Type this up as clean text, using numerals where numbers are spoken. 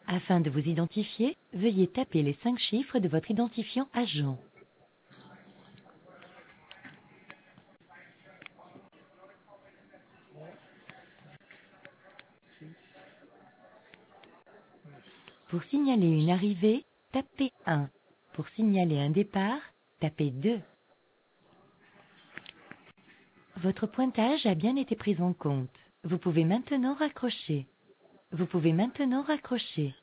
Afin de vous identifier, veuillez taper les 5 chiffres de votre identifiant agent. Pour signaler une arrivée, tapez 1. Pour signaler un départ, tapez 2. Votre pointage a bien été pris en compte. Vous pouvez maintenant raccrocher. Vous pouvez maintenant raccrocher.